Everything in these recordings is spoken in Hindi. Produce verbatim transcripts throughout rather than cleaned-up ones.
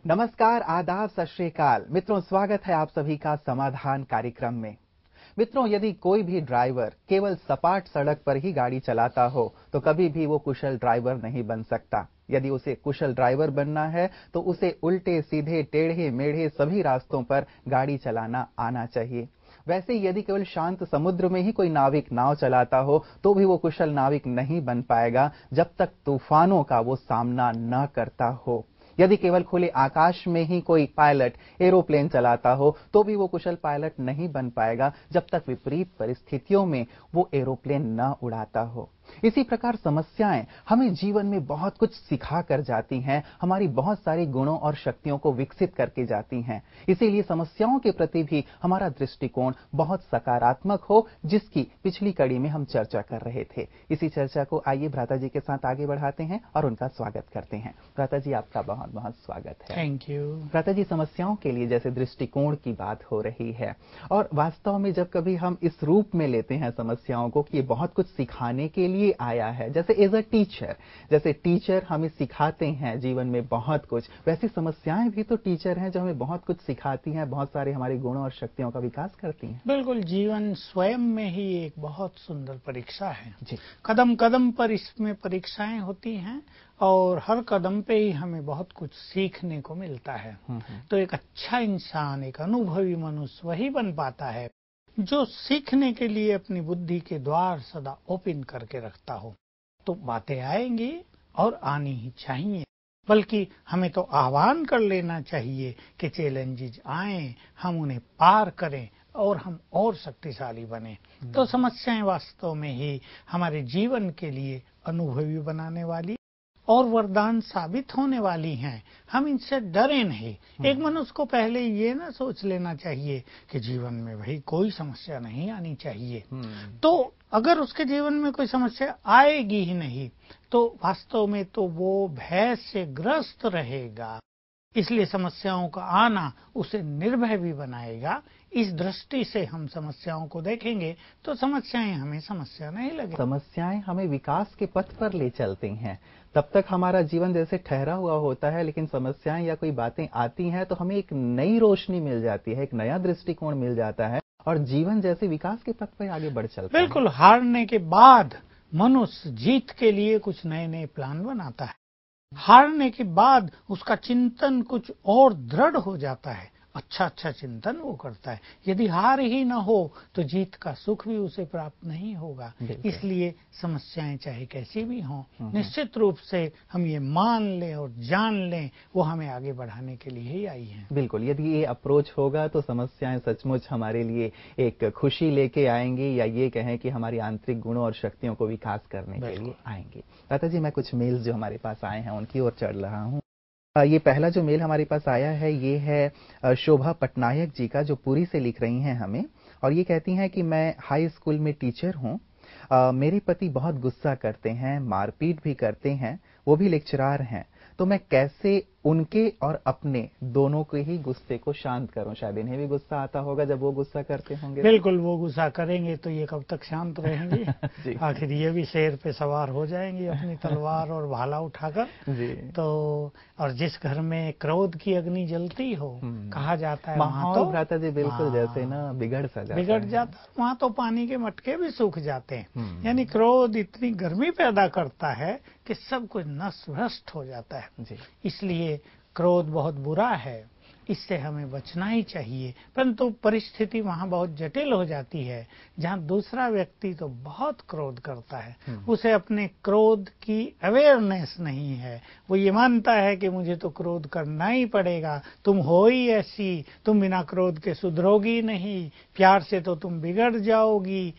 नमस्कार, आदाब, सत श्री अकाल। मित्रों, स्वागत है आप सभी का समाधान कार्यक्रम में। मित्रों, यदि कोई भी ड्राइवर केवल सपाट सड़क पर ही गाड़ी चलाता हो तो कभी भी वो कुशल ड्राइवर नहीं बन सकता। यदि उसे कुशल ड्राइवर बनना है तो उसे उल्टे सीधे टेढ़े मेढ़े सभी रास्तों पर गाड़ी चलाना आना चाहिए। वैसे ही यदि केवल शांत समुद्र में ही कोई नाविक नाव चलाता हो तो भी वो कुशल नाविक नहीं बन पाएगा जब तक तूफानों का वो सामना न करता हो। यदि केवल खुले आकाश में ही कोई पायलट एरोप्लेन चलाता हो तो भी वो कुशल पायलट नहीं बन पाएगा जब तक विपरीत परिस्थितियों में वो एरोप्लेन न उड़ाता हो। इसी प्रकार समस्याएं हमें जीवन में बहुत कुछ सिखा कर जाती हैं, हमारी बहुत सारी गुणों और शक्तियों को विकसित करके जाती हैं। इसीलिए समस्याओं के प्रति भी हमारा दृष्टिकोण बहुत सकारात्मक हो, जिसकी पिछली कड़ी में हम चर्चा कर रहे थे। इसी चर्चा को आइए भ्राता जी के साथ आगे बढ़ाते हैं और उनका स्वागत करते हैं। भ्राता जी, आपका बहुत बहुत स्वागत है। Thank you. भ्राता जी, समस्याओं के लिए जैसे दृष्टिकोण की बात हो रही है, और वास्तव में जब कभी हम इस रूप में लेते हैं समस्याओं को कि ये बहुत कुछ सिखाने के लिए आया है, जैसे एज अ टीचर, जैसे टीचर हमें सिखाते हैं जीवन में बहुत कुछ, वैसी समस्याएं भी तो टीचर हैं जो हमें बहुत कुछ सिखाती हैं, बहुत सारे हमारे गुणों और शक्तियों का विकास करती हैं। बिल्कुल, जीवन स्वयं में ही एक बहुत सुंदर परीक्षा है जी। कदम कदम पर इसमें परीक्षाएं होती हैं और हर कदम पे ही हमें बहुत कुछ सीखने को मिलता है। तो एक अच्छा इंसान, एक अनुभवी मनुष्य वही बन पाता है जो सीखने के लिए अपनी बुद्धि के द्वार सदा ओपन करके रखता हो। तो बातें आएंगी और आनी ही चाहिए, बल्कि हमें तो आह्वान कर लेना चाहिए कि चैलेंजेस आए, हम उन्हें पार करें और हम और शक्तिशाली बने। तो समस्याएं वास्तव में ही हमारे जीवन के लिए अनुभवी बनाने वाली और वरदान साबित होने वाली हैं। हम इनसे डरे नहीं। एक मनुष्य को पहले ये ना सोच लेना चाहिए कि जीवन में भाई कोई समस्या नहीं आनी चाहिए। तो अगर उसके जीवन में कोई समस्या आएगी ही नहीं तो वास्तव में तो वो भय से ग्रस्त रहेगा। इसलिए समस्याओं का आना उसे निर्भय भी बनाएगा। इस दृष्टि से हम समस्याओं को देखेंगे तो समस्याएं हमें समस्या नहीं लगेगी। समस्याएं हमें विकास के पथ पर ले चलती हैं। तब तक हमारा जीवन जैसे ठहरा हुआ होता है, लेकिन समस्याएं या कोई बातें आती हैं तो हमें एक नई रोशनी मिल जाती है, एक नया दृष्टिकोण मिल जाता है और जीवन जैसे विकास के पथ पर आगे बढ़ चलता है। बिल्कुल, हारने के बाद मनुष्य जीत के लिए कुछ नए नए प्लान बनाता है। हारने के बाद उसका चिंतन कुछ और दृढ़ हो जाता है, अच्छा अच्छा चिंतन वो करता है। यदि हार ही न हो तो जीत का सुख भी उसे प्राप्त नहीं होगा। इसलिए समस्याएं चाहे कैसी भी हों, निश्चित रूप से हम ये मान लें और जान लें वो हमें आगे बढ़ाने के लिए ही आई हैं। बिल्कुल, यदि ये अप्रोच होगा तो समस्याएं सचमुच हमारे लिए एक खुशी लेके आएंगी, या ये कहें कि हमारी आंतरिक गुणों और शक्तियों को विकास करने के लिए आएंगी। दादा जी, मैं कुछ मेल्स जो हमारे पास आए हैं उनकी ओर चढ़ रहा हूँ। ये पहला जो मेल हमारे पास आया है ये है शोभा पटनायक जी का, जो पुरी से लिख रही हैं हमें, और ये कहती हैं कि मैं हाई स्कूल में टीचर हूँ। मेरे पति बहुत गुस्सा करते हैं, मारपीट भी करते हैं, वो भी लेक्चरार हैं। तो मैं कैसे उनके और अपने दोनों के ही गुस्से को शांत करूं? शायद इन्हें भी गुस्सा आता होगा जब वो गुस्सा करते होंगे। बिल्कुल, वो गुस्सा करेंगे तो ये कब तक शांत रहेंगे। आखिर ये भी शेर पे सवार हो जाएंगे अपनी तलवार और भाला उठाकर। जी। तो और जिस घर में क्रोध की अग्नि जलती हो, कहा जाता है वहां तो भ्राता जी बिल्कुल जैसे ना बिगड़ सा जाता बिगड़ जाता, वहां तो पानी के मटके भी सूख जाते हैं। यानी क्रोध इतनी गर्मी पैदा करता है कि सब कुछ नष्ट भ्रष्ट हो जाता है। जी। इसलिए क्रोध बहुत बुरा है, इससे हमें बचना ही चाहिए। परंतु परिस्थिति वहां बहुत जटिल हो जाती है जहां दूसरा व्यक्ति तो बहुत क्रोध करता है, उसे अपने क्रोध की अवेयरनेस नहीं है। वो ये मानता है कि मुझे तो क्रोध करना ही पड़ेगा, तुम हो ही ऐसी, तुम बिना क्रोध के सुधरोगी नहीं, प्यार से तो तुम बिगड़ जाओगी।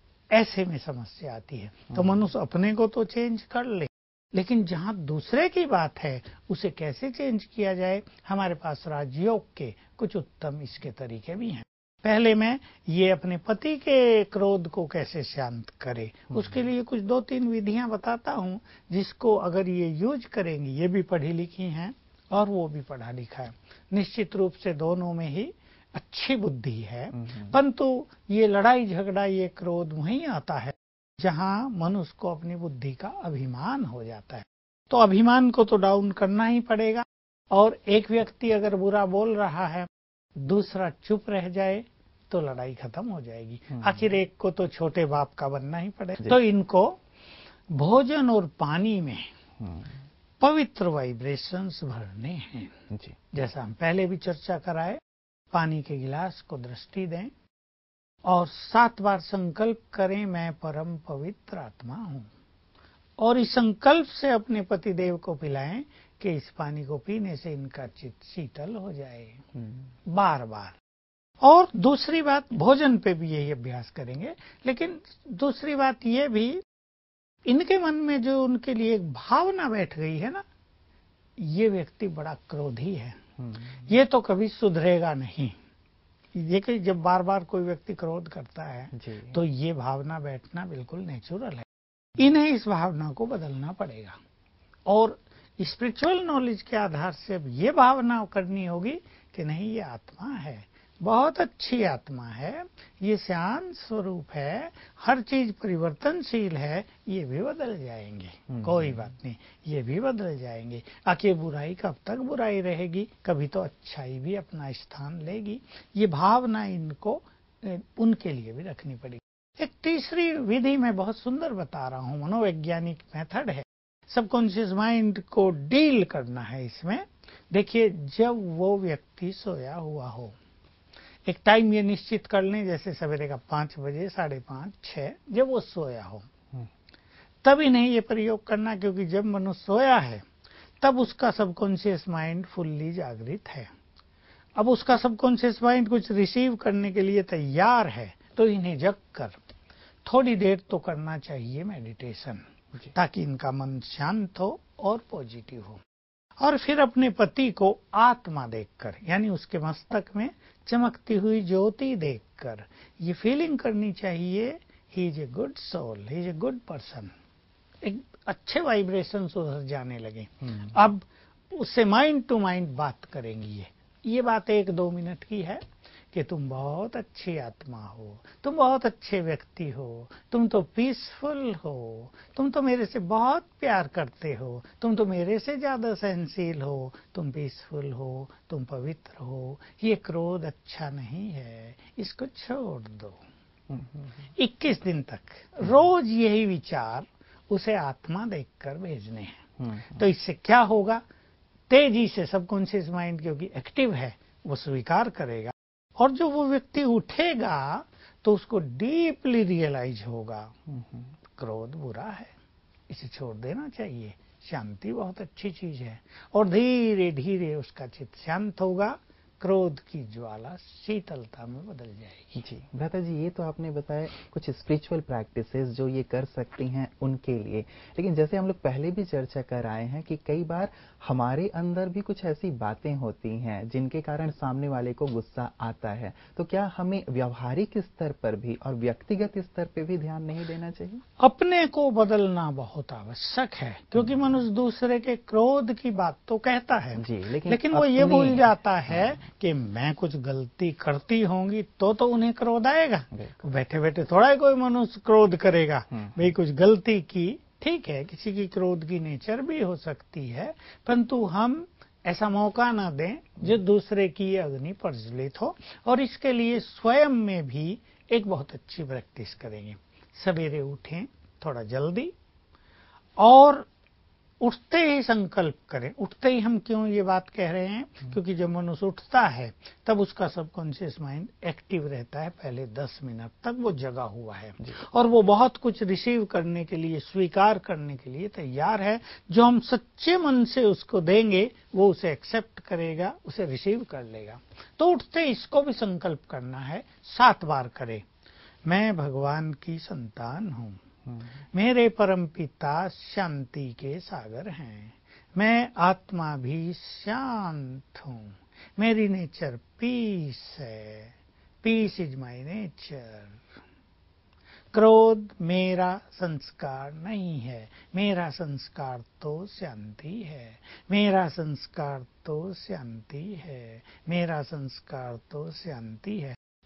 ऐसे में समस्या आती है। तो मनुष्य अपने को तो चेंज कर ले, लेकिन जहां दूसरे की बात है उसे कैसे चेंज किया जाए, हमारे पास राजयोग के कुछ उत्तम इसके तरीके भी हैं। पहले मैं ये अपने पति के क्रोध को कैसे शांत करे, उसके लिए कुछ दो तीन विधियां बताता हूं, जिसको अगर ये यूज करेंगी, ये भी पढ़ी लिखी हैं और वो भी पढ़ा लिखा है, निश्चित रूप से दोनों में ही अच्छी बुद्धि है। परंतु ये लड़ाई झगड़ा, ये क्रोध वहीं आता है जहां मनुष्य को अपनी बुद्धि का अभिमान हो जाता है। तो अभिमान को तो डाउन करना ही पड़ेगा। और एक व्यक्ति अगर बुरा बोल रहा है, दूसरा चुप रह जाए तो लड़ाई खत्म हो जाएगी। आखिर एक को तो छोटे बाप का बनना ही पड़ेगा। तो इनको भोजन और पानी में पवित्र वाइब्रेशंस भरने हैं जी। जैसा हम पहले भी चर्चा कराए, पानी के गिलास को दृष्टि दें और सात बार संकल्प करें, मैं परम पवित्र आत्मा हूं। और इस संकल्प से अपने पति देव को पिलाएं कि इस पानी को पीने से इनका चित्त शीतल हो जाए, बार बार। और दूसरी बात, भोजन पे भी यही अभ्यास करेंगे। लेकिन दूसरी बात ये भी, इनके मन में जो उनके लिए एक भावना बैठ गई है ना, ये व्यक्ति बड़ा क्रोधी है, ये तो कभी सुधरेगा नहीं। देखिए, जब बार बार कोई व्यक्ति क्रोध करता है तो ये भावना बैठना बिल्कुल नेचुरल है। इन्हें इस भावना को बदलना पड़ेगा और स्पिरिचुअल नॉलेज के आधार से अब ये भावना करनी होगी कि नहीं, ये आत्मा है, बहुत अच्छी आत्मा है, ये शांत स्वरूप है, हर चीज परिवर्तनशील है, ये भी बदल जाएंगे, कोई बात नहीं, ये भी बदल जाएंगे। आखिर बुराई कब तक बुराई रहेगी, कभी तो अच्छाई भी अपना स्थान लेगी। ये भावना इनको उनके लिए भी रखनी पड़ेगी। एक तीसरी विधि मैं बहुत सुंदर बता रहा हूँ, मनोवैज्ञानिक मेथड है, सबकॉन्शियस माइंड को डील करना है इसमें। देखिए, जब वो व्यक्ति सोया हुआ हो, एक टाइम ये निश्चित कर लें, जैसे सवेरे का पांच बजे, साढ़े पांच, छह, जब वो सोया हो, तभी नहीं ये प्रयोग करना, क्योंकि जब मनुष्य सोया है तब उसका सबकॉन्शियस माइंड फुल्ली जागृत है। अब उसका सबकॉन्शियस माइंड कुछ रिसीव करने के लिए तैयार है, तो इन्हें जग कर थोड़ी देर तो करना चाहिए मेडिटेशन, ताकि इनका मन शांत हो और पॉजिटिव हो। और फिर अपने पति को आत्मा देखकर, यानी उसके मस्तक में चमकती हुई ज्योति देखकर ये फीलिंग करनी चाहिए, he is a good soul, he is a good person. एक अच्छे वाइब्रेशंस उधर जाने लगे। अब उससे माइंड टू माइंड बात करेंगी। ये ये बात एक दो मिनट की है कि तुम बहुत अच्छी आत्मा हो, तुम बहुत अच्छे व्यक्ति हो, तुम तो पीसफुल हो, तुम तो मेरे से बहुत प्यार करते हो, तुम तो मेरे से ज्यादा सहनशील हो, तुम पीसफुल हो, तुम पवित्र हो, ये क्रोध अच्छा नहीं है, इसको छोड़ दो। इक्कीस दिन तक रोज यही विचार उसे आत्मा देखकर भेजने हैं। तो इससे क्या होगा, तेजी से सबकॉन्शियस माइंड, क्योंकि एक्टिव है, वो स्वीकार करेगा। और जो वो व्यक्ति उठेगा तो उसको डीपली रियलाइज होगा, क्रोध बुरा है, इसे छोड़ देना चाहिए, शांति बहुत अच्छी चीज है। और धीरे धीरे उसका चित्त शांत होगा, क्रोध की ज्वाला शीतलता में बदल जाएगी। जी भ्राता जी, ये तो आपने बताया कुछ स्पिरिचुअल प्रैक्टिसेस जो ये कर सकती हैं उनके लिए। लेकिन जैसे हम लोग पहले भी चर्चा कर आए हैं कि कई बार हमारे अंदर भी कुछ ऐसी बातें होती हैं जिनके कारण सामने वाले को गुस्सा आता है, तो क्या हमें व्यवहारिक स्तर पर भी और व्यक्तिगत स्तर पर भी ध्यान नहीं देना चाहिए? अपने को बदलना बहुत आवश्यक है, क्योंकि मनुष्य दूसरे के क्रोध की बात तो कहता है जी, लेकिन, लेकिन वो ये भूल जाता है कि मैं कुछ गलती करती होंगी तो तो उन्हें क्रोध आएगा। बैठे बैठे थोड़ा ही कोई मनुष्य क्रोध करेगा, भाई कुछ गलती की, ठीक है, किसी की क्रोध की नेचर भी हो सकती है, परंतु हम ऐसा मौका ना दें जो दूसरे की अग्नि प्रज्वलित हो। और इसके लिए स्वयं में भी एक बहुत अच्छी प्रैक्टिस करेंगे। सवेरे उठें थोड़ा जल्दी और उठते ही संकल्प करें। उठते ही हम क्यों ये बात कह रहे हैं, क्योंकि जब मनुष्य उठता है तब उसका सबकॉन्शियस माइंड एक्टिव रहता है, पहले दस मिनट तक वो जगा हुआ है और वो बहुत कुछ रिसीव करने के लिए, स्वीकार करने के लिए तैयार है। जो हम सच्चे मन से उसको देंगे वो उसे एक्सेप्ट करेगा, उसे रिसीव कर लेगा। तो उठते इसको भी संकल्प करना है, सात बार करें, मैं भगवान की संतान हूँ, मेरे परमपिता शांति के सागर हैं, मैं आत्मा भी शांत हूँ, मेरी नेचर पीस है, पीस इज माय नेचर। क्रोध मेरा संस्कार नहीं है, मेरा संस्कार तो शांति है, मेरा संस्कार तो शांति है, मेरा संस्कार तो शांति है। तो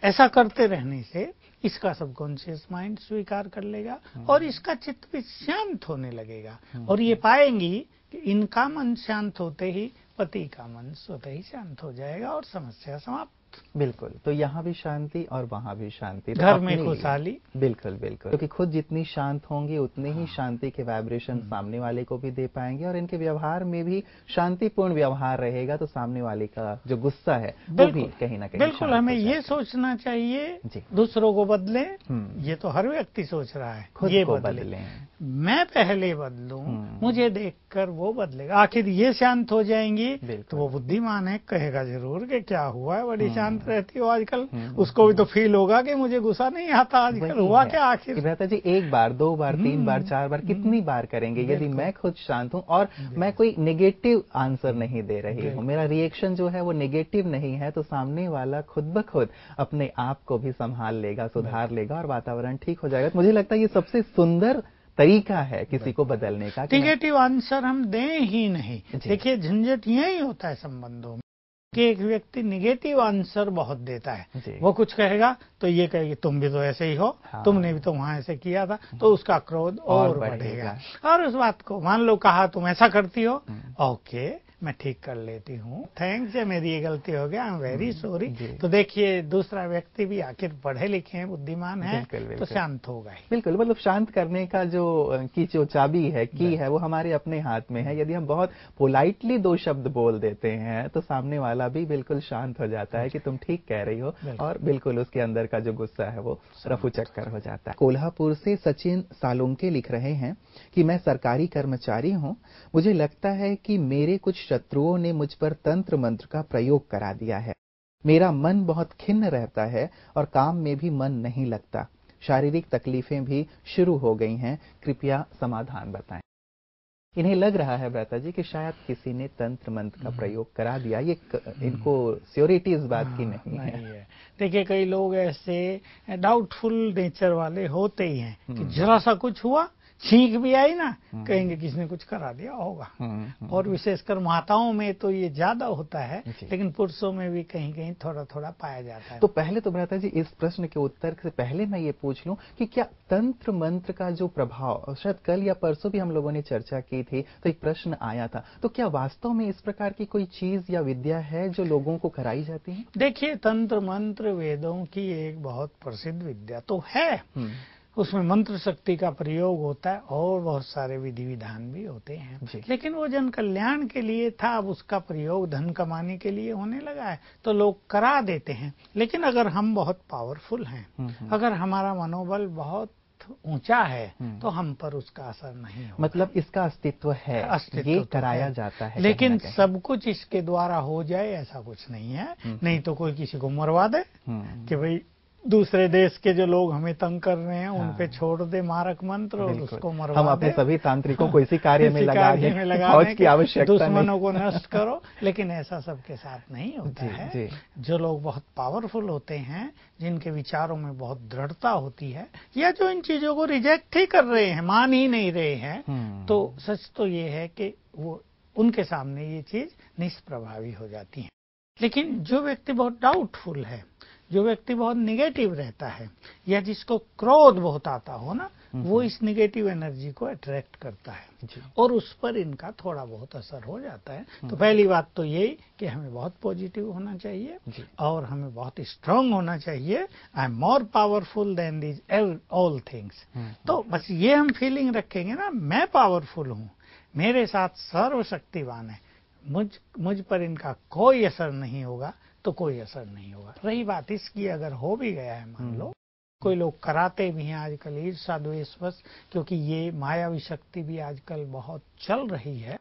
ऐसा करते रहने से इसका सबकॉन्शियस माइंड स्वीकार कर लेगा और इसका चित्त भी शांत होने लगेगा और ये पाएंगी कि इनका मन शांत होते ही पति का मन स्वतः ही शांत हो जाएगा और समस्या समाप्त। बिल्कुल, तो यहाँ भी शांति और वहाँ भी शांति, घर में खुशहाली। बिल्कुल बिल्कुल, क्योंकि खुद जितनी शांत होंगी उतनी ही शांति के वाइब्रेशन सामने वाले को भी दे पाएंगे और इनके व्यवहार में भी शांतिपूर्ण व्यवहार रहेगा तो सामने वाले का जो गुस्सा है वो भी कहीं ना कहीं बिल्कुल हमें ये सोचना चाहिए दूसरों को बदले, ये तो हर व्यक्ति सोच रहा है खुद ये को बदले, मैं पहले बदलूं, मुझे देखकर वो बदलेगा। आखिर ये शांत हो जाएंगी तो वो बुद्धिमान है, कहेगा जरूर कि क्या हुआ है, बड़ी शांत रहती हो आजकल। उसको भी तो फील होगा कि मुझे गुस्सा नहीं आता आजकल, हुआ क्या आखिर। भ्राता जी एक बार, दो बार, तीन बार, चार बार, कितनी बार करेंगे? यदि मैं खुद शांत हूं और मैं कोई नेगेटिव आंसर नहीं दे रही हूं, मेरा रिएक्शन जो है वो नेगेटिव नहीं है, तो सामने वाला खुद ब खुद अपने आप को भी संभाल लेगा, सुधार लेगा और वातावरण ठीक हो जाएगा। तो मुझे लगता है ये सबसे सुंदर तरीका है किसी को बदलने का। नेगेटिव आंसर हम दें ही नहीं। देखिए झंझट यही होता है संबंधों में कि एक व्यक्ति नेगेटिव आंसर बहुत देता है, वो कुछ कहेगा तो ये कहेगी तुम भी तो ऐसे ही हो, हाँ। तुमने भी तो वहां ऐसे किया था, तो उसका क्रोध और, और बढ़ेगा और उस बात को मान लो कहा तुम ऐसा करती हो, ओके मैं ठीक कर लेती हूँ, थैंक्स है मेरी ये गलती हो गया, आई एम वेरी सॉरी। तो देखिए दूसरा व्यक्ति भी आखिर पढ़े लिखे हैं, बुद्धिमान है, बिल्कुल, बिल्कुल, तो शांत होगा ही। बिल्कुल, मतलब शांत करने का जो की जो चाबी है, की है, वो हमारे अपने हाथ में है। यदि हम बहुत पोलाइटली दो शब्द बोल देते हैं तो सामने वाला भी बिल्कुल शांत हो जाता है कि तुम ठीक कह रही हो और बिल्कुल उसके अंदर का जो गुस्सा है वो रफू चक्कर हो जाता है। कोल्हापुर से सचिन सालुंके लिख रहे हैं कि मैं सरकारी कर्मचारी हूं, मुझे लगता है कि मेरे कुछ शत्रुओं ने मुझ पर तंत्र मंत्र का प्रयोग करा दिया है। मेरा मन बहुत खिन्न रहता है और काम में भी मन नहीं लगता। शारीरिक तकलीफें भी शुरू हो गई हैं, कृपया समाधान बताएं। इन्हें लग रहा है भ्राता जी कि शायद किसी ने तंत्र मंत्र का प्रयोग करा दिया, ये इनको श्योरिटी इस बात की नहीं, नहीं है, है। देखिए कई लोग ऐसे डाउटफुल नेचर वाले होते ही हैं कि जरा सा कुछ हुआ, छींक भी आई ना, कहेंगे किसने कुछ करा दिया होगा। और विशेषकर माताओं में तो ये ज्यादा होता है, लेकिन पुरुषों में भी कहीं कहीं थोड़ा थोड़ा पाया जाता है। तो पहले तो भ्राता जी इस प्रश्न के उत्तर से पहले मैं ये पूछ लूं कि क्या तंत्र मंत्र का जो प्रभाव, शायद कल या परसों भी हम लोगों ने चर्चा की थी तो एक प्रश्न आया था, तो क्या वास्तव में इस प्रकार की कोई चीज या विद्या है जो लोगों को कराई जाती है? देखिए तंत्र मंत्र वेदों की एक बहुत प्रसिद्ध विद्या तो है, उसमें मंत्र शक्ति का प्रयोग होता है और बहुत सारे विधि विधान भी होते हैं, लेकिन वो जन कल्याण के लिए था, अब उसका प्रयोग धन कमाने के लिए होने लगा है तो लोग करा देते हैं। लेकिन अगर हम बहुत पावरफुल हैं, अगर हमारा मनोबल बहुत ऊंचा है तो हम पर उसका असर नहीं होगा। मतलब इसका अस्तित्व है, अस्तित्व ये तो कराया है। जाता है, लेकिन सब कुछ इसके द्वारा हो जाए ऐसा कुछ नहीं है। नहीं तो कोई किसी को मरवा दे कि भाई दूसरे देश के जो लोग हमें तंग कर रहे हैं, हाँ। उन पे छोड़ दे मारक मंत्र और उसको मरवा हम अपने सभी तांत्रिकों को इसी कार्य में लगा दें, फौज की आवश्यकता नहीं, दुश्मनों को नष्ट करो। लेकिन ऐसा सबके साथ नहीं होता जी, है जी। जो लोग बहुत पावरफुल होते हैं, जिनके विचारों में बहुत दृढ़ता होती है, या जो इन चीजों को रिजेक्ट ही कर रहे हैं, मान ही नहीं रहे हैं, तो सच तो ये है कि वो उनके सामने ये चीज निष्प्रभावी हो जाती है। लेकिन जो व्यक्ति बहुत डाउटफुल है, जो व्यक्ति बहुत निगेटिव रहता है, या जिसको क्रोध बहुत आता हो ना, वो इस निगेटिव एनर्जी को अट्रैक्ट करता है और उस पर इनका थोड़ा बहुत असर हो जाता है। तो पहली बात तो यही कि हमें बहुत पॉजिटिव होना चाहिए और हमें बहुत स्ट्रांग होना चाहिए। I am more powerful than these all things. तो बस ये हम फीलिंग रखेंगे ना, मैं पावरफुल हूँ, मेरे साथ सर्वशक्तिवान है, मुझ मुझ पर इनका कोई असर नहीं होगा, तो कोई असर नहीं होगा। रही बात इसकी, अगर हो भी गया है, मान लो कोई लोग कराते भी हैं आजकल ईर्षा द्वेष बस, क्योंकि ये मायावी शक्ति भी आजकल बहुत चल रही है,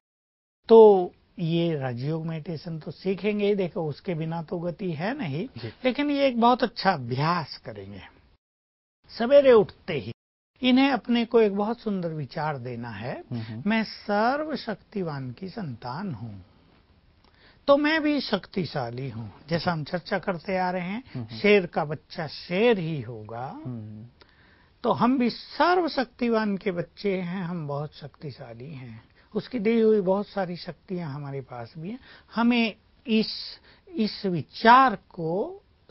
तो ये राजयोग मेडिटेशन तो सीखेंगे ही, देखो उसके बिना तो गति है नहीं। लेकिन ये एक बहुत अच्छा अभ्यास करेंगे। सवेरे उठते ही इन्हें अपने को एक बहुत सुंदर विचार देना है, मैं सर्वशक्तिवान की संतान हूँ, तो मैं भी शक्तिशाली हूँ। जैसा हम चर्चा करते आ रहे हैं, शेर का बच्चा शेर ही होगा, तो हम भी सर्वशक्तिवान के बच्चे हैं, हम बहुत शक्तिशाली हैं, उसकी दी हुई बहुत सारी शक्तियां हमारे पास भी हैं। हमें इस इस विचार को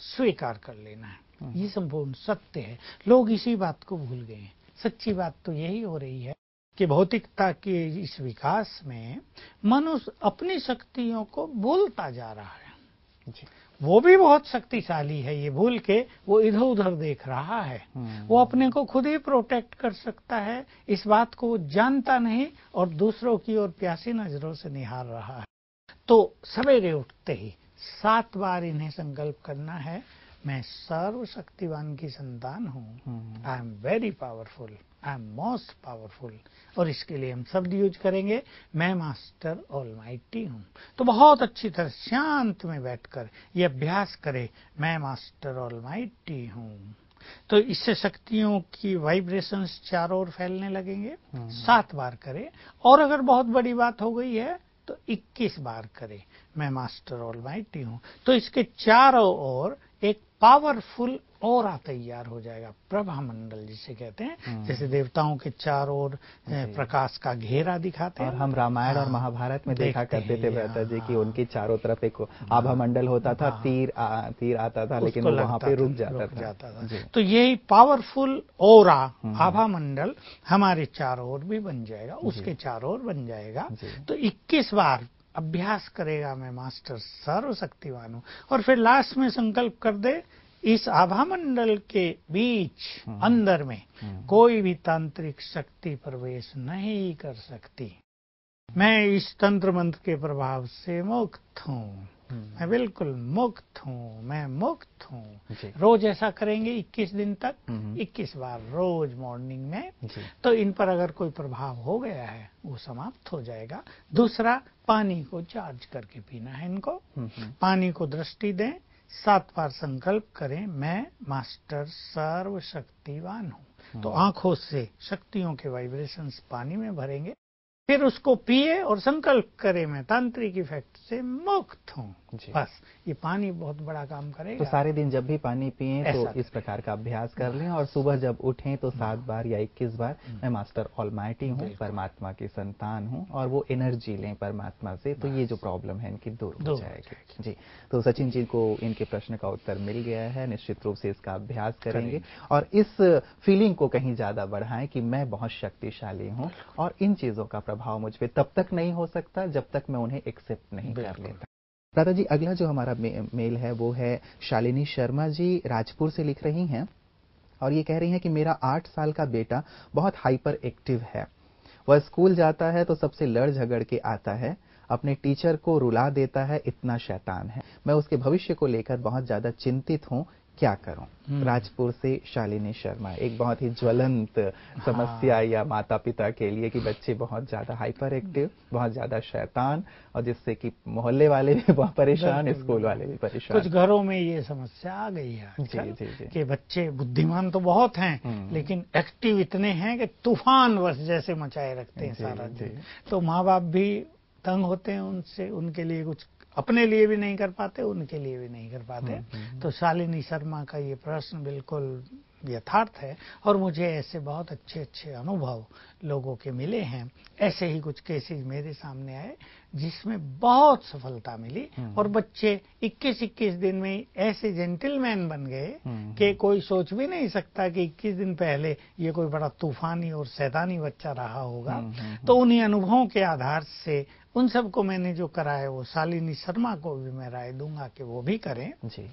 स्वीकार कर लेना है। ये संपूर्ण सत्य है। लोग इसी बात को भूल गए हैं। सच्ची बात तो यही हो रही है कि भौतिकता के इस विकास में मनुष्य अपनी शक्तियों को भूलता जा रहा है। जी। वो भी बहुत शक्तिशाली है, ये भूल के वो इधर उधर देख रहा है। वो अपने को खुद ही प्रोटेक्ट कर सकता है, इस बात को वो जानता नहीं और दूसरों की ओर प्यासी नजरों से निहार रहा है। तो सवेरे उठते ही सात बार इन्हें संकल्प करना है, मैं सर्वशक्तिवान की संतान हूँ। I am very powerful, I am most powerful. और इसके लिए हम शब्द यूज करेंगे, मैं मास्टर ऑलमाइटी हूँ। तो बहुत अच्छी तरह शांत में बैठकर ये अभ्यास करें, मैं मास्टर ऑलमाइटी हूँ। तो इससे शक्तियों की वाइब्रेशंस चारों ओर फैलने लगेंगे। सात बार करें, और अगर बहुत बड़ी बात हो गई है तो इक्कीस बार करें, मैं मास्टर ऑलमाइटी हूँ। तो इसके चारों ओर एक पावरफुल ऑरा तैयार हो जाएगा, प्रभा मंडल जिसे कहते हैं। जैसे देवताओं के चारों ओर प्रकाश का घेरा दिखाते हैं। और हम रामायण और महाभारत में देखा करते थे भ्राता जी कि उनके चारों तरफ एक आभा मंडल होता था, तीर आ, तीर आता था, लेकिन वो वहां पे रुक जाता था, जाता था। तो यही पावरफुल ऑरा आभा मंडल हमारे चारों ओर भी बन जाएगा, उसके चारों ओर बन जाएगा। तो इक्कीस बार अभ्यास करेगा, मैं मास्टर सर्वशक्तिवान हूँ। और फिर लास्ट में संकल्प कर दे, इस आभा मंडल के बीच अंदर में कोई भी तांत्रिक शक्ति प्रवेश नहीं कर सकती। मैं इस तंत्र मंत्र के प्रभाव से मुक्त हूँ, मैं बिल्कुल मुक्त हूँ, मैं मुक्त हूँ। रोज ऐसा करेंगे इक्कीस दिन तक, इक्कीस बार रोज मॉर्निंग में। तो इन पर अगर कोई प्रभाव हो गया है वो समाप्त हो जाएगा। दूसरा, पानी को चार्ज करके पीना है इनको। पानी को दृष्टि दें, सात बार संकल्प करें, मैं मास्टर सर्वशक्तिवान हूँ। तो आंखों से शक्तियों के वाइब्रेशंस पानी में भरेंगे, फिर उसको पिए और संकल्प करें, मैं तांत्रिक इफेक्ट से मुक्त हूँ। बस ये पानी बहुत बड़ा काम करेगा। तो सारे दिन जब भी पानी पिएं तो इस प्रकार का अभ्यास कर लें, और सुबह जब उठें तो सात बार या इक्कीस बार मैं मास्टर ऑलमाइटी हूँ, परमात्मा की संतान हूँ, और वो एनर्जी लें परमात्मा से। तो ये जो प्रॉब्लम है इनकी दूर हो जाएगी। जी। तो सचिन जी को इनके प्रश्न का उत्तर मिल गया है, निश्चित रूप से इसका अभ्यास करेंगे और इस फीलिंग को कहीं ज्यादा बढ़ाएं कि मैं बहुत शक्तिशाली हूँ, और इन चीजों का प्रभाव मुझ पर तब तक नहीं हो सकता जब तक मैं उन्हें एक्सेप्ट नहीं कर लेता। दादा जी, अगला जो हमारा मे, मेल है वो है शालिनी शर्मा जी राजपुर से लिख रही हैं, और ये कह रही हैं कि मेरा आठ साल का बेटा बहुत हाइपर एक्टिव है। वह स्कूल जाता है तो सबसे लड़ झगड़ के आता है, अपने टीचर को रुला देता है, इतना शैतान है। मैं उसके भविष्य को लेकर बहुत ज्यादा चिंतित हूँ, क्या करूं? राजपुर से शालिनी शर्मा। एक बहुत ही ज्वलंत समस्या हाँ। या माता पिता के लिए कि बच्चे बहुत ज्यादा हाइपर एक्टिव, बहुत ज्यादा शैतान, और जिससे कि मोहल्ले वाले भी बहुत परेशान, स्कूल वाले भी परेशान। कुछ घरों में ये समस्या आ गई है जी, जी, जी। कि बच्चे बुद्धिमान तो बहुत हैं लेकिन एक्टिव इतने हैं कि तूफान बस जैसे मचाए रखते हैं सारा दिन। तो माँ बाप भी तंग होते हैं उनसे, उनके लिए कुछ अपने लिए भी नहीं कर पाते, उनके लिए भी नहीं कर पाते। तो शालिनी शर्मा का ये प्रश्न बिल्कुल यथार्थ है, और मुझे ऐसे बहुत अच्छे अच्छे अनुभव लोगों के मिले हैं। ऐसे ही कुछ केसेस मेरे सामने आए जिसमें बहुत सफलता मिली, और बच्चे इक्कीस इक्कीस दिन में ऐसे जेंटलमैन बन गए कि कोई सोच भी नहीं सकता कि इक्कीस दिन पहले ये कोई बड़ा तूफानी और शैतानी बच्चा रहा होगा। तो उन्हीं अनुभवों के आधार से उन सबको मैंने जो करा है वो शालिनी शर्मा को भी मैं राय दूंगा कि वो भी करें। जी।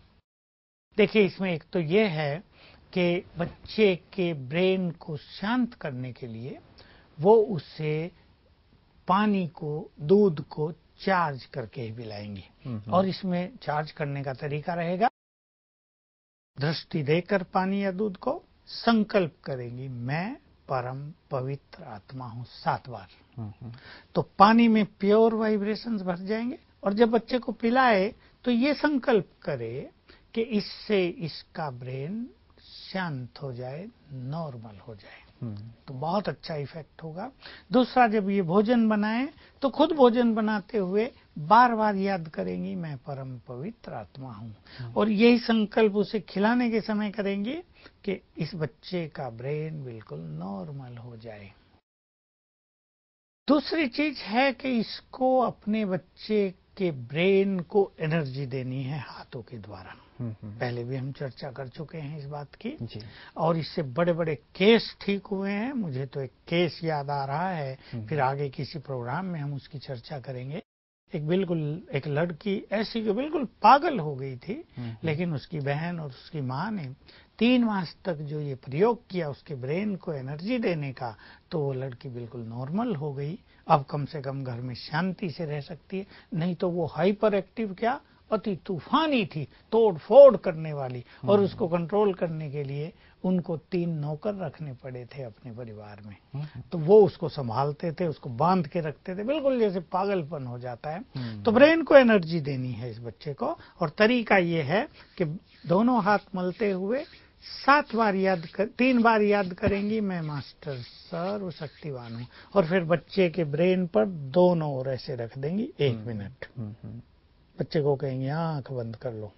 देखिए, इसमें एक तो ये है कि बच्चे के ब्रेन को शांत करने के लिए वो उसे पानी को, दूध को चार्ज करके ही पिलाएंगे। और इसमें चार्ज करने का तरीका रहेगा, दृष्टि देकर पानी या दूध को संकल्प करेंगी, मैं परम पवित्र आत्मा हूं, सात बार। तो पानी में प्योर वाइब्रेशंस भर जाएंगे, और जब बच्चे को पिलाए तो ये संकल्प करे कि इससे इसका ब्रेन शांत हो जाए, नॉर्मल हो जाए। तो बहुत अच्छा इफेक्ट होगा। दूसरा, जब ये भोजन बनाए तो खुद भोजन बनाते हुए बार बार याद करेंगी, मैं परम पवित्र आत्मा हूँ, और यही संकल्प उसे खिलाने के समय करेंगे कि इस बच्चे का ब्रेन बिल्कुल नॉर्मल हो जाए। दूसरी चीज है कि इसको अपने बच्चे उसके ब्रेन को एनर्जी देनी है हाथों के द्वारा। पहले भी हम चर्चा कर चुके हैं इस बात की जी। और इससे बड़े बड़े केस ठीक हुए हैं। मुझे तो एक केस याद आ रहा है, फिर आगे किसी प्रोग्राम में हम उसकी चर्चा करेंगे। एक बिल्कुल एक लड़की ऐसी जो बिल्कुल पागल हो गई थी, लेकिन उसकी बहन और उसकी माँ ने तीन मास तक जो ये प्रयोग किया उसके ब्रेन को एनर्जी देने का, तो वो लड़की बिल्कुल नॉर्मल हो गई। अब कम से कम घर में शांति से रह सकती है। नहीं तो वो हाइपर एक्टिव क्या अति तूफानी थी, तोड़ फोड़ करने वाली, और उसको कंट्रोल करने के लिए उनको तीन नौकर रखने पड़े थे अपने परिवार में। तो वो उसको संभालते थे, उसको बांध के रखते थे, बिल्कुल जैसे पागलपन हो जाता है। तो ब्रेन को एनर्जी देनी है इस बच्चे को, और तरीका ये है कि दोनों हाथ मलते हुए सात बार याद कर, तीन बार याद करेंगी मैं मास्टर सर्वशक्तिवान हूँ, और फिर बच्चे के ब्रेन पर दोनों ओर ऐसे रख देंगी एक मिनट। बच्चे को कहेंगे आंख बंद कर लो।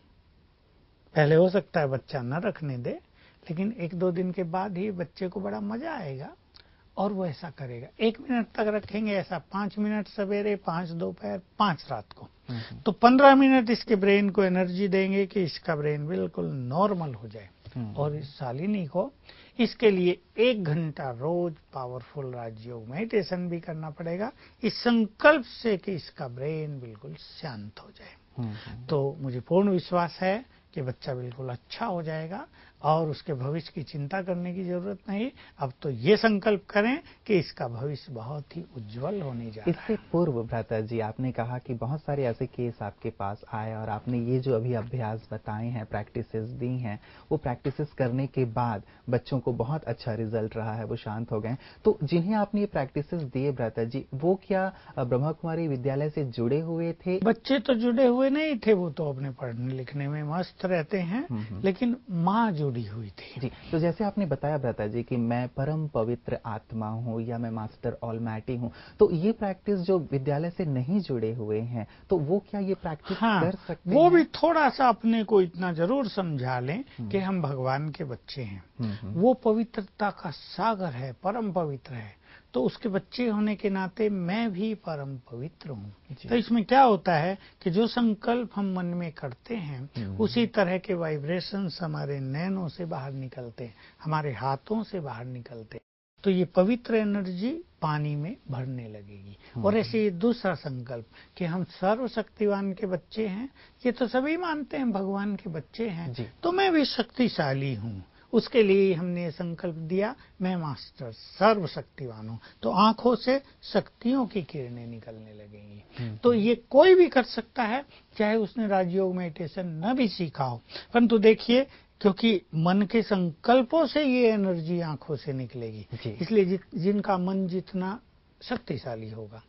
पहले हो सकता है बच्चा न रखने दे, लेकिन एक दो दिन के बाद ही बच्चे को बड़ा मजा आएगा और वो ऐसा करेगा। एक मिनट तक रखेंगे ऐसा, पांच मिनट सवेरे, पांच दोपहर, पांच रात को, तो पंद्रह मिनट इसके ब्रेन को एनर्जी देंगे कि इसका ब्रेन बिल्कुल नॉर्मल हो जाए। और इस शालिनी को इसके लिए एक घंटा रोज पावरफुल राजयोग मेडिटेशन भी करना पड़ेगा, इस संकल्प से कि इसका ब्रेन बिल्कुल शांत हो जाए। तो मुझे पूर्ण विश्वास है कि बच्चा बिल्कुल अच्छा हो जाएगा और उसके भविष्य की चिंता करने की जरूरत नहीं। अब तो ये संकल्प करें कि इसका भविष्य बहुत ही उज्जवल होने जा रहा है। इससे पूर्व भ्राता जी आपने कहा कि बहुत सारे ऐसे केस आपके पास आए और आपने ये जो अभी अभ्यास बताए हैं, प्रैक्टिसेस दी हैं, वो प्रैक्टिसेस करने के बाद बच्चों को बहुत अच्छा रिजल्ट रहा है, वो शांत हो गए। तो जिन्हें आपने ये प्रैक्टिसेस दिए भ्राता जी, वो क्या ब्रह्मा कुमारी विद्यालय से जुड़े हुए थे? बच्चे तो जुड़े हुए नहीं थे, वो तो अपने पढ़ने लिखने में मस्त रहते हैं, लेकिन माँ जुड़ी हुई थी जी। तो जैसे आपने बताया भ्राता जी कि मैं परम पवित्र आत्मा हूँ या मैं मास्टर ऑलमैटी हूँ, तो ये प्रैक्टिस जो विद्यालय से नहीं जुड़े हुए हैं, तो वो क्या ये प्रैक्टिस हाँ, कर सकते वो हैं? भी थोड़ा सा अपने को इतना जरूर समझा लें कि हम भगवान के बच्चे हैं। वो पवित्रता का सागर है, परम पवित्र है, तो उसके बच्चे होने के नाते मैं भी परम पवित्र हूँ। तो इसमें क्या होता है कि जो संकल्प हम मन में करते हैं उसी तरह के वाइब्रेशंस हमारे नैनों से बाहर निकलते हैं, हमारे हाथों से बाहर निकलते हैं, तो ये पवित्र एनर्जी पानी में भरने लगेगी। और ऐसे ये दूसरा संकल्प कि हम सर्वशक्तिवान के बच्चे हैं, ये तो सभी मानते हैं भगवान के बच्चे हैं, तो मैं भी शक्तिशाली हूँ। उसके लिए हमने ये संकल्प दिया मैं मास्टर सर्वशक्तिवान हूँ, तो आंखों से शक्तियों की किरणें निकलने लगेंगी। तो ये कोई भी कर सकता है, चाहे उसने राजयोग मेडिटेशन न भी सीखा हो। परंतु देखिए, क्योंकि मन के संकल्पों से ये एनर्जी आंखों से निकलेगी, इसलिए जिनका मन जितना शक्तिशाली होगा,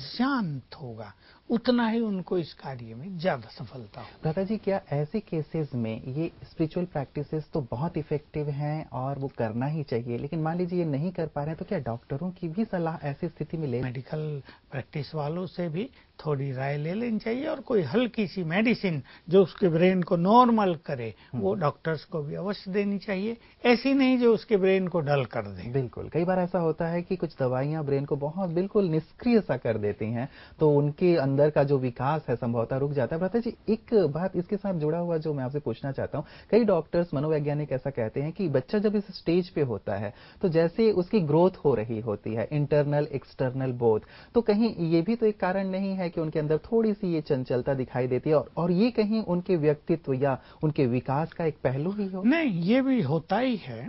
शांत होगा, उतना ही उनको इस कार्य में ज्यादा सफलता हो। भ्राता जी, क्या ऐसे केसेस में ये स्पिरिचुअल प्रैक्टिसेस तो बहुत इफेक्टिव हैं और वो करना ही चाहिए, लेकिन मान लीजिए ये नहीं कर पा रहे हैं, तो क्या डॉक्टरों की भी सलाह ऐसी स्थिति में ले? मेडिकल प्रैक्टिस वालों से भी थोड़ी राय ले लेनी चाहिए, और कोई हल्की सी मेडिसिन जो उसके ब्रेन को नॉर्मल करे वो डॉक्टर्स को भी अवश्य देनी चाहिए, ऐसी नहीं जो उसके ब्रेन को डल कर दे। बिल्कुल, कई बार ऐसा होता है कि कुछ दवाइयां ब्रेन को बहुत बिल्कुल निष्क्रिय सा कर देती हैं, तो उनके अंदर का जो विकास है संभवतः रुक जाता है। भ्राता जी, एक बात इसके साथ जुड़ा हुआ जो मैं आपसे पूछना चाहता हूँ, कई डॉक्टर्स, मनोवैज्ञानिक ऐसा कहते हैं कि बच्चा जब इस स्टेज पे होता है तो जैसे उसकी ग्रोथ हो रही होती है, इंटरनल एक्सटर्नल बोथ, तो कहीं ये भी तो एक कारण नहीं है कि उनके अंदर थोड़ी सी ये चंचलता दिखाई देती है, और, और ये कहीं उनके व्यक्तित्व या उनके विकास का एक पहलू ही हो? नहीं, ये भी होता ही है।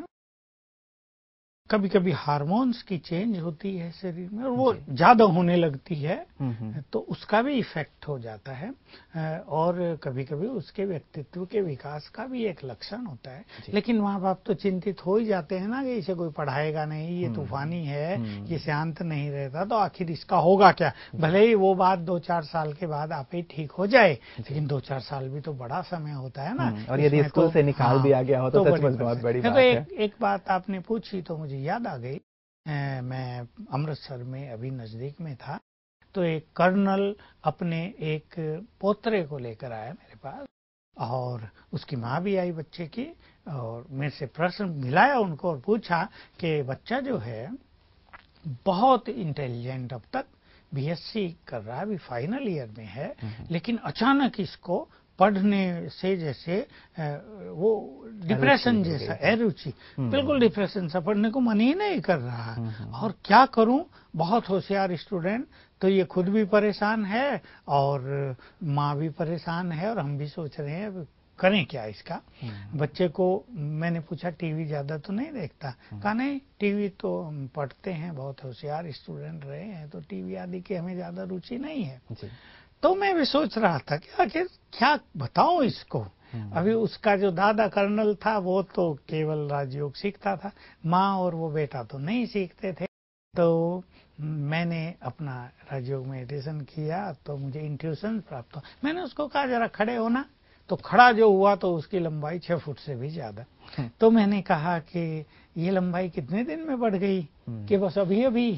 कभी कभी हार्मोन्स की चेंज होती है शरीर में और वो ज्यादा होने लगती है, तो उसका भी इफेक्ट हो जाता है, और कभी कभी उसके व्यक्तित्व के विकास का भी एक लक्षण होता है। लेकिन माँ बाप तो चिंतित हो ही जाते हैं ना कि इसे कोई पढ़ाएगा नहीं, ये तूफानी है, ये शांत नहीं रहता, तो आखिर इसका होगा क्या। भले ही वो बात दो चार साल के बाद आप ही ठीक हो जाए, लेकिन दो चार साल भी तो बड़ा समय होता है ना। और यदि स्कूल तो, से निकाल हाँ, दिया गया हो तो, तो सचमुच बहुत बड़ी बात तो है। एक, एक बात आपने पूछी तो मुझे याद आ गई। ए, मैं अमृतसर में अभी नजदीक में था, तो एक कर्नल अपने एक पोतरे को लेकर आया मेरे पास, और उसकी माँ भी आई बच्चे की, और मेरे से प्रश्न मिलाया उनको और पूछा कि बच्चा जो है बहुत इंटेलिजेंट अब तक, बीएससी कर रहा है, अभी फाइनल ईयर में है, लेकिन अचानक इसको पढ़ने से जैसे वो डिप्रेशन जैसा, अरुचि, बिल्कुल डिप्रेशन सा, पढ़ने को मन ही नहीं कर रहा। और क्या करूं, बहुत होशियार स्टूडेंट, तो ये खुद भी परेशान है और माँ भी परेशान है और हम भी सोच रहे हैं करें क्या इसका। बच्चे को मैंने पूछा टीवी ज्यादा तो नहीं देखता? कहा नहीं, टीवी तो हम पढ़ते हैं, बहुत होशियार स्टूडेंट रहे हैं, तो टीवी आदि की हमें ज्यादा रुचि नहीं है। तो मैं भी सोच रहा था कि आखिर क्या बताऊं इसको। अभी उसका जो दादा कर्नल था वो तो केवल राजयोग सीखता था, माँ और वो बेटा तो नहीं सीखते थे। तो मैंने अपना राजयोग मेडिटेशन किया तो मुझे इंट्यूशन प्राप्त हुआ। मैंने उसको कहा जरा खड़े होना, तो खड़ा जो हुआ तो उसकी लंबाई छह फुट से भी ज्यादा। तो मैंने कहा कि ये लंबाई कितने दिन में बढ़ गई? कि बस अभी अभी।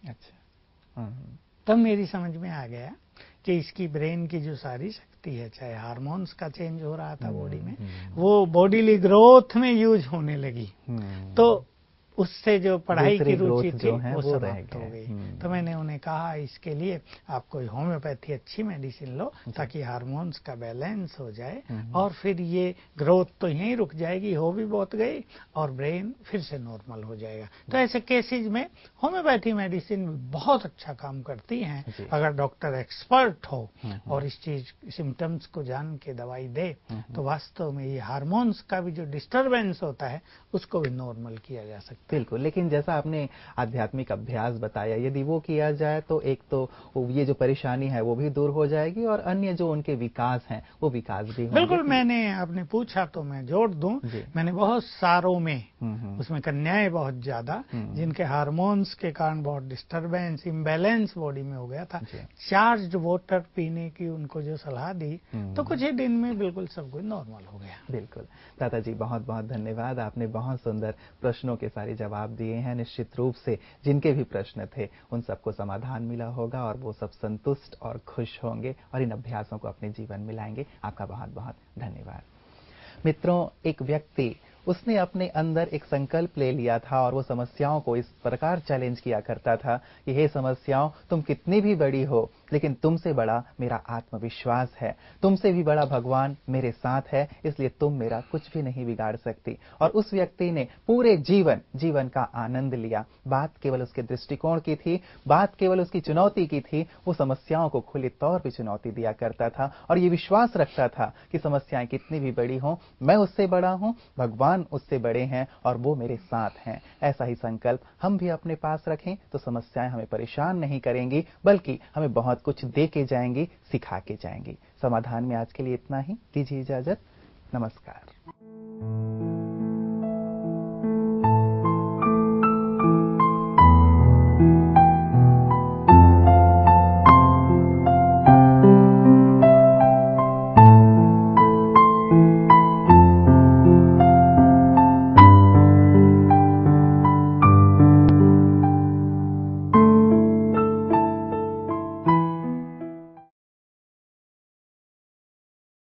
अच्छा। तब मेरी समझ में आ गया कि इसकी ब्रेन की जो सारी शक्ति है, चाहे हार्मोन्स का चेंज हो रहा था बॉडी में, वो बॉडीली ग्रोथ में यूज होने लगी। तो उससे जो पढ़ाई की रुचि थी वो, वो समाप्त हो गई। तो मैंने उन्हें कहा इसके लिए आप कोई होम्योपैथी अच्छी मेडिसिन लो ताकि हार्मोन्स का बैलेंस हो जाए और फिर ये ग्रोथ तो यहीं रुक जाएगी, हो भी बहुत गई, और ब्रेन फिर से नॉर्मल हो जाएगा। तो ऐसे केसेज में होम्योपैथी मेडिसिन बहुत अच्छा काम करती हैं अगर डॉक्टर एक्सपर्ट हो और इस चीज सिम्टम्स को जान के दवाई दे, तो वास्तव में ये हार्मोन्स का भी जो डिस्टर्बेंस होता है उसको भी नॉर्मल किया जा सकता है। बिल्कुल, लेकिन जैसा आपने आध्यात्मिक अभ्यास बताया, यदि वो किया जाए तो एक तो ये जो परेशानी है वो भी दूर हो जाएगी और अन्य जो उनके विकास हैं वो विकास भी होंगे। बिल्कुल, मैंने आपने पूछा तो मैं जोड़ दूं, मैंने बहुत सारों में, उसमें कन्याएं बहुत ज्यादा जिनके हार्मोन्स के कारण बहुत डिस्टर्बेंस, इम्बैलेंस बॉडी में हो गया था, चार्ज्ड वाटर पीने की उनको जो सलाह दी तो कुछ ही दिन में बिल्कुल सब कुछ नॉर्मल हो गया। बिल्कुल दादाजी, बहुत बहुत धन्यवाद। आपने बहुत सुंदर प्रश्नों के सारे जवाब दिए हैं। निश्चित रूप से जिनके भी प्रश्न थे उन सबको समाधान मिला होगा और वो सब संतुष्ट और खुश होंगे और इन अभ्यासों को अपने जीवन में लाएंगे। आपका बहुत बहुत धन्यवाद। मित्रों, एक व्यक्ति, उसने अपने अंदर एक संकल्प ले लिया था और वो समस्याओं को इस प्रकार चैलेंज किया करता था कि हे समस्याओं, तुम कितनी भी बड़ी हो लेकिन तुमसे बड़ा मेरा आत्मविश्वास है, तुमसे भी बड़ा भगवान मेरे साथ है, इसलिए तुम मेरा कुछ भी नहीं बिगाड़ सकती। और उस व्यक्ति ने पूरे जीवन जीवन का आनंद लिया। बात केवल उसके दृष्टिकोण की थी, बात केवल उसकी चुनौती की थी। वो समस्याओं को खुले तौर पर चुनौती दिया करता था और ये विश्वास रखता था कि समस्याएं कितनी भी बड़ी हों, मैं उससे बड़ा हूं, भगवान उससे बड़े हैं और वो मेरे साथ हैं। ऐसा ही संकल्प हम भी अपने पास रखें तो समस्याएं हमें परेशान नहीं करेंगी, बल्कि हमें बहुत कुछ दे के जाएंगी, सिखा के जाएंगी। समाधान में आज के लिए इतना ही। दीजिए इजाजत। नमस्कार।